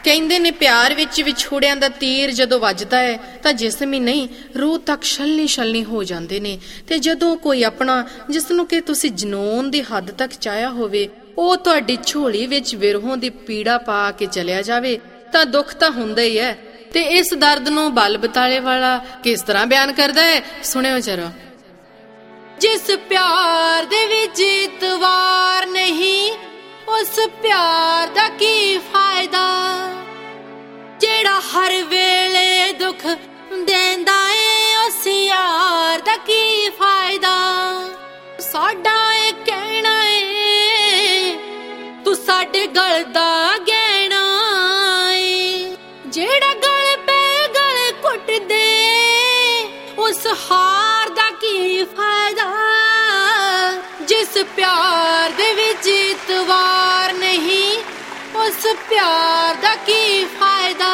ਕਹਿੰਦੇ ਨੇ ਪਿਆਰ ਵਿੱਚ ਵਿਛੋੜਿਆਂ ਦਾ ਤੀਰ ਜਦੋਂ ਵੱਜਦਾ ਹੈ ਤਾਂ ਜਿਸਮ ਹੀ ਨਹੀਂ ਰੂਹ ਤੱਕ ਛਲਨੀ ਹੋ ਜਾਂਦੇ ਨੇ। ਤੇ ਜਦੋਂ ਕੋਈ ਆਪਣਾ ਜਿਸ ਨੂੰ ਕਿ ਤੁਸੀਂ ਜਨੂਨ ਦੀ ਹੱਦ ਤੱਕ ਚਾਹਿਆ ਹੋਵੇ ਉਹ ਤੁਹਾਡੀ ਝੋਲੀ ਵਿੱਚ ਵਿਰਹੋਂ ਦੀ ਪੀੜਾ ਪਾ ਕੇ ਚਲਿਆ ਜਾਵੇ ਤਾਂ ਦੁੱਖ ਤਾਂ ਹੁੰਦਾ ਹੀ ਹੈ। ਤੇ ਇਸ ਦਰਦ ਨੂੰ ਬਲ ਬਤਾਲੇ ਵਾਲਾ ਕਿਸ ਤਰ੍ਹਾਂ ਬਿਆਨ ਕਰਦਾ ਹੈ, ਸੁਣਿਓ ਜਰਾ। ਜਿਸ ਪਿਆਰ ਦੇ ਵਿੱਚ ਇਤਵਾਰ ਨਹੀਂ ਉਸ ਪਿਆਰ ਦਾ ਕੀ ਫਾਇਦਾ, ਜਿਹੜਾ ਹਰ ਵੇਲੇ ਦੁੱਖ ਦੇਂਦਾ ਏ ਉਸ ਯਾਰ ਦਾ ਕੀ ਫਾਇਦਾ। ਸਾਡਾ ਇਹ ਕਹਿਣਾ ਏ ਤੂੰ ਸਾਡੇ ਗਲ ਦਾ ਗਹਿਣਾ ਏ, ਜਿਹੜਾ ਗਲ ਪੇ ਗਲ ਘੁੱਟ ਦੇ ਉਸ ਹਾਰ ਦਾ ਕੀ ਫਾਇਦਾ। ਜਿਸ ਪਿਆਰ ਦੇ ਵਿੱਚ ਇਤਵਾਰ ਨਹੀਂ ਉਸ ਪਿਆਰ ਦਾ ਕੀ ਫਾਇਦਾ।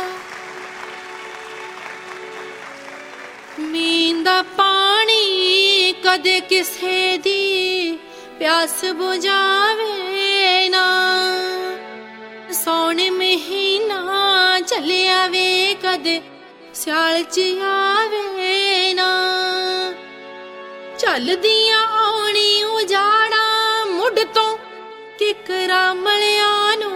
ਮੀਂਹ ਦਾ ਪਾਣੀ ਕਦੇ ਕਿਸੇ ਦੀ ਪਿਆਸ ਬੁਝਾਵੇ ਨਾ, ਸੌਣ ਮਹੀਨਾ ਚੱਲਿਆ ਵੇ ਕਦੇ ਸਿਆਲ ਚ ਆਵੇ ਨਾ। ਚੱਲਦੀਆਂ ਆਉਣੀ ਉਜਾੜਾ ਮੁੱਢ ਤੋਂ ਕਿਕਰਾਂ ਮਲਿਆਂ ਨੂੰ,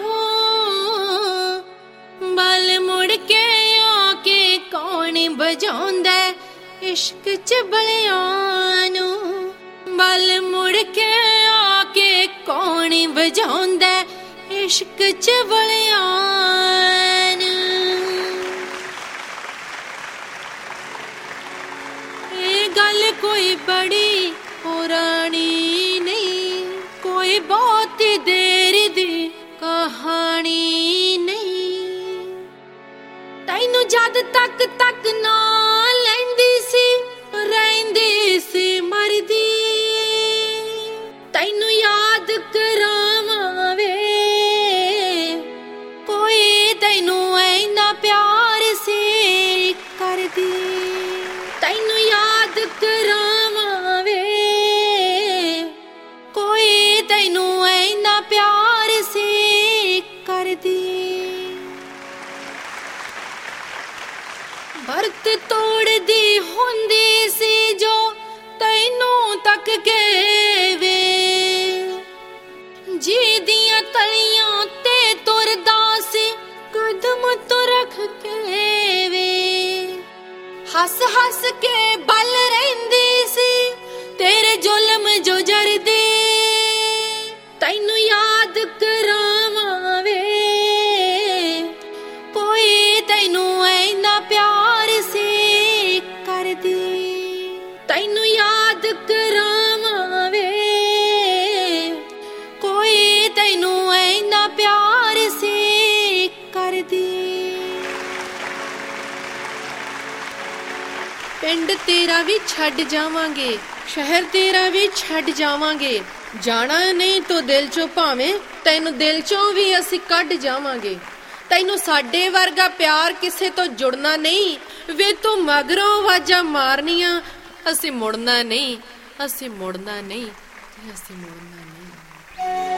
ਬਲ ਮੁੜ ਕੇ ਆ ਕੇ ਕੌਣ ਵਜਾਉਂਦਾ ਇਸ਼ਕ ਚ ਬਲਿਆਂ ਨੂੰ, ਬਲ ਮੁੜ ਕੇ ਆ ਕੇ ਕੌਣ ਵਜਾਉਂਦਾ ਇਸ਼ਕ ਚ ਬਲਿਆਂ ਨੂੰ। ਇਹ ਗੱਲ ਕੋਈ ਬੜੀ ਪੁਰਾਣੀ ਨਹੀਂ, ਕੋਈ ਬਹੁਤੀ ਦੇਰ ਦੀ ਕਹਾਣੀ ਨਹੀਂ। ਤੈਨੂੰ ਜਦ ਤੱਕ ਨਾ ਲੈਂਦੀ ਸੀ ਰਹਿੰਦੀ ਸੀ ਮਰਦੀ, ਤੈਨੂੰ ਯਾਦ ਕਰਾਵਾਂ ਵੇ ਕੋਈ ਤੈਨੂੰ ਐਨਾ ਪਿਆਰ ਸੀ ਕਰਦੀ। ਤੈਨੂੰ ਯਾਦ ਕਰਾਵਾਂ ਵੇ ਕੋਈ ਤੈਨੂੰ ਐਨਾ ਪਿਆਰ ਸੀ ਕਰਦੀ। ਵਰਤ ਤੋੜਦੀ ਹੁੰਦੀ ਸੀ ਜੋ ਤੈਨੂੰ ਤੱਕ ਕੇ ਵੇ, ਜੀ ਦੀਆਂ ਤਲੀਆਂ ਤੇ ਤੁਰਦਾ ਸੀ ਕਦਮ ਤੋਂ ਰੱਖ ਕੇ ਵੇ। ਹੱਸ ਹੱਸ ਕੇ ਬਲ ਰਹਿੰਦੀ ਸੀ ਤੇਰੇ ਜ਼ੁਲਮ ਜੋ ਜਰਦੇ, ਤੈਨੂੰ ਯਾਦ ਕਰਾਵਾਂ ਵੇ ਕੋਈ ਤੈਨੂੰ ਐਨਾ ਪਿਆਰ ਸੀ ਕਰਦੀ। ਤੈਨੂੰ ਯਾਦ ਕਰਾਵਾਂ ਵੇ ਕੋਈ ਤੈਨੂੰ ਐਨਾ ਪਿਆਰ ਸੀ ਕਰਦੀ। ਪਿੰਡ ਤੇਰਾ ਵੀ ਛੱਡ ਜਾਵਾਂਗੇ, ਸ਼ਹਿਰ ਤੇਰਾ ਵੀ ਛੱਡ ਜਾਵਾਂਗੇ, ਜਾਣਾ ਨਹੀਂ ਤੋ ਦਿਲ ਚੋਂ ਭਾਵੇਂ ਤੈਨੂੰ ਦਿਲ ਚੋਂ ਵੀ ਅਸੀਂ ਕੱਢ ਜਾਵਾਂਗੇ। ਤੈਨੂੰ ਸਾਡੇ ਵਰਗਾ ਪਿਆਰ ਕਿਸੇ ਤੋਂ ਜੁੜਨਾ ਨਹੀਂ ਵੇ, ਤੂੰ ਮਗਰੋਂ ਆਵਾਜ਼ਾਂ ਮਾਰਨੀਆਂ ਅਸੀਂ ਮੁੜਨਾ ਨਹੀਂ, ਅਸੀਂ ਮੁੜਨਾ ਨਹੀਂ, ਅਸੀਂ ਮੁੜਨਾ ਨਹੀਂ।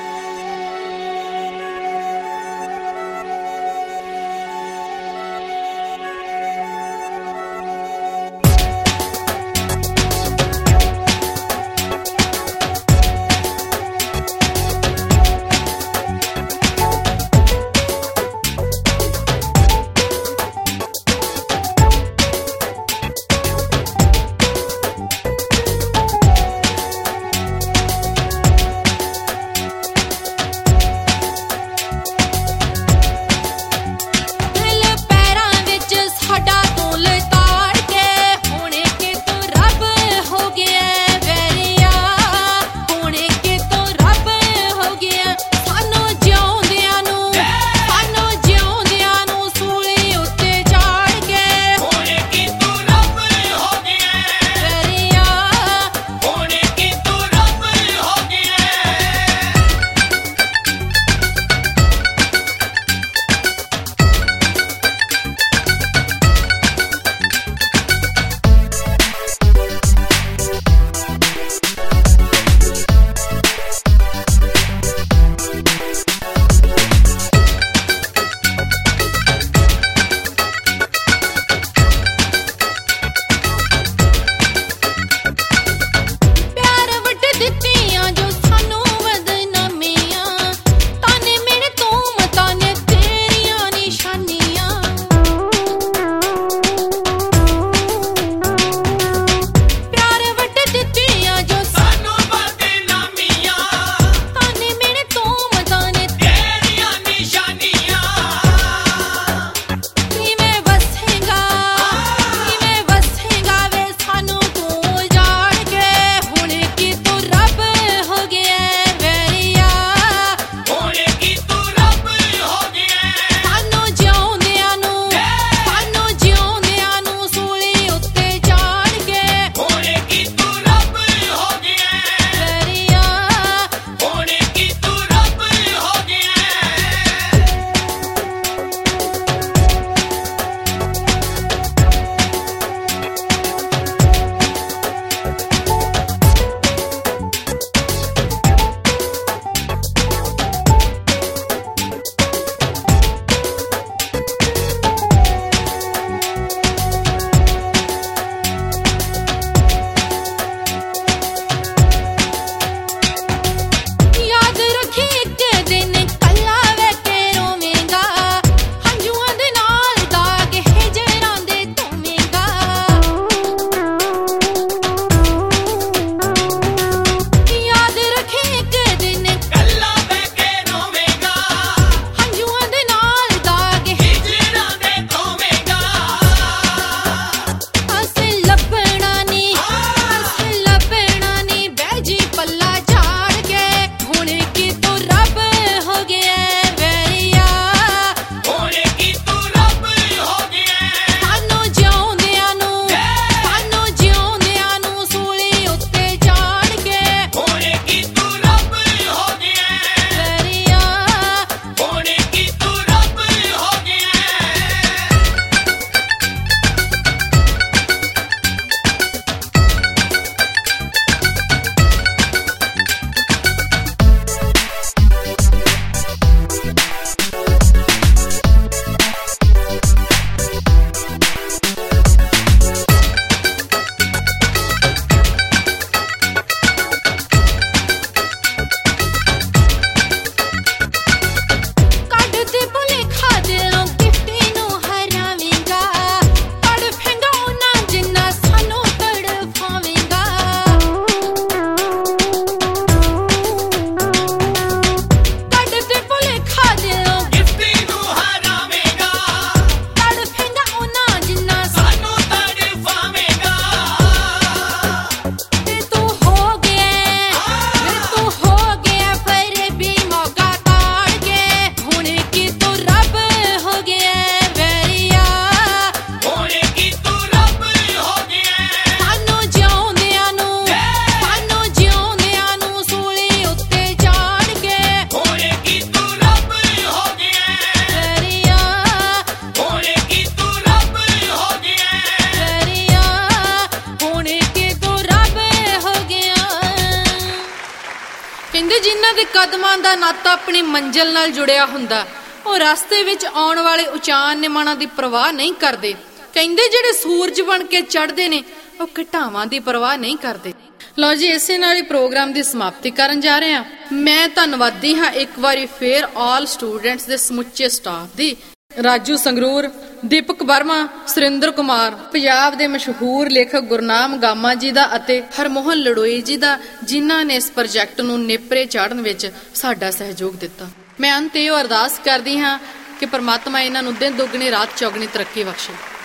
ਕਦਮਾਂ ਦਾ ਨਾਤਾ ਆਪਣੀ ਮੰਜ਼ਿਲ ਨਾਲ ਜੁੜਿਆ ਹੁੰਦਾ। ਉਹ ਰਸਤੇ ਵਿੱਚ ਆਉਣ ਵਾਲੇ ਉਚਾਨ ਨਿਮਾਣਾਂ ਦੀ ਪਰਵਾਹ ਨਹੀਂ ਕਰਦੇ। ਕਹਿੰਦੇ ਜਿਹੜੇ ਸੂਰਜ ਬਣ ਕੇ ਚੜ੍ਹਦੇ ਨੇ ਉਹ ਘਟਾਵਾਂ ਦੀ ਪਰਵਾਹ ਨਹੀਂ ਕਰਦੇ। ਲਓ ਜੀ, ਇਸੇ ਨਾਲ ਹੀ ਪ੍ਰੋਗਰਾਮ ਦੀ ਸਮਾਪਤੀ ਕਰਨ ਜਾ ਰਹੇ ਹਾਂ। ਮੈਂ ਧੰਨਵਾਦੀ ਹਾਂ ਇੱਕ ਵਾਰੀ ਫੇਰ ਆਲ ਸਟੂਡੈਂਟਸ ਦੇ ਸਮੁੱਚੇ ਸਟਾਫ ਦੀ। ਰਾਜੂ ਸੰਗਰੂਰ, ਦੀਪਕ ਵਰਮਾ, ਸੁਰਿੰਦਰ ਕੁਮਾਰ, ਪੰਜਾਬ ਦੇ ਮਸ਼ਹੂਰ ਲੇਖਕ ਗੁਰਨਾਮ ਗਾਮਾ ਜੀ ਦਾ ਅਤੇ ਹਰਮੋਹਨ ਲੜੋਈ ਜੀ ਦਾ, ਜਿਨ੍ਹਾਂ ਨੇ ਇਸ ਪ੍ਰੋਜੈਕਟ ਨੂੰ ਨੇਪਰੇ ਚਾੜਨ ਵਿੱਚ ਸਾਡਾ ਸਹਿਯੋਗ ਦਿੱਤਾ। ਮੈਂ ਅੰਤ ਇਹ ਅਰਦਾਸ ਕਰਦੀ ਹਾਂ ਕਿ ਪਰਮਾਤਮਾ ਇਹਨਾਂ ਨੂੰ ਦਿਨ ਦੁੱਗਣੀ ਰਾਤ ਚੌਗਣੀ ਤਰੱਕੀ ਬਖਸ਼ੇ।